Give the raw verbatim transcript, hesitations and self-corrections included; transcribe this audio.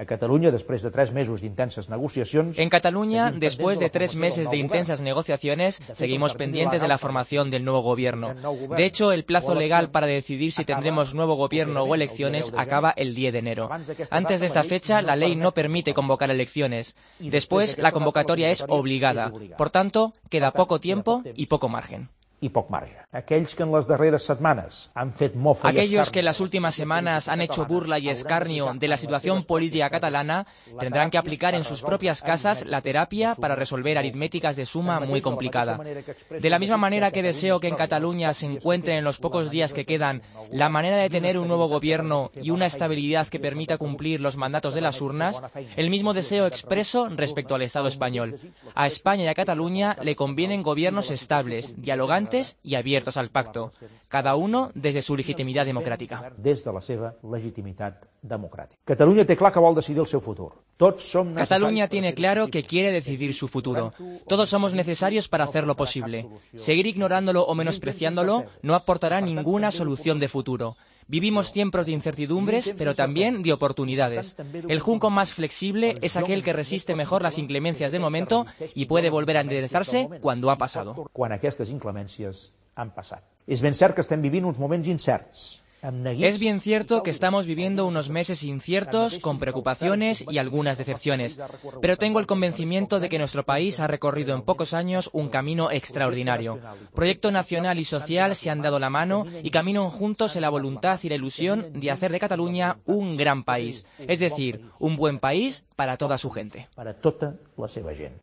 A Catalunya, después de tres meses de intensas negociaciones... En Cataluña, después de tres meses de intensas negociaciones, seguimos pendientes de la formación del nuevo gobierno. De hecho, el plazo legal para decidir si tendremos nuevo gobierno o elecciones acaba el diez de enero. Antes de esta fecha, la ley no permite convocar elecciones. Después, la convocatoria es obligada. Por tanto, queda poco tiempo y poco margen. y poc marge. Aquells que en les darreres setmanes han fet mofa i Aquellos escarnio que en las últimas semanas han hecho burla y escarnio de la situación política catalana tendrán que aplicar en sus propias casas la terapia para resolver aritméticas de suma muy complicada. De la misma manera que deseo que en Cataluña se encuentren en los pocos días que quedan la manera de tener un nuevo gobierno y una estabilidad que permita cumplir los mandatos de las urnas, el mismo deseo expreso respecto al Estado español. A España y a Cataluña le convienen gobiernos estables, dialogantes y abiertos al pacto, cada uno desde su legitimidad democrática. Des de la seva legitimitat democràtica. Catalunya té clar que vol decidir el seu futur. Tots som Cataluña tiene claro que quiere decidir su futuro. Todos somos necesarios para hacerlo posible. Seguir ignorándolo o menospreciándolo no aportará ninguna solución de futuro. Vivimos tiempos de incertidumbres, pero también de oportunidades. El junco más flexible es aquel que resiste mejor las inclemencias del momento y puede volver a enderezarse cuando ha pasado. Quan aquestes inclemències han passat. És ben cert que estem vivint uns moments incerts. Es bien cierto que estamos viviendo unos meses inciertos, con preocupaciones y algunas decepciones, pero tengo el convencimiento de que nuestro país ha recorrido en pocos años un camino extraordinario. Proyecto nacional y social se han dado la mano y caminan juntos en la voluntad y la ilusión de hacer de Cataluña un gran país, es decir, un buen país para toda su gente. Para tota la seva gent.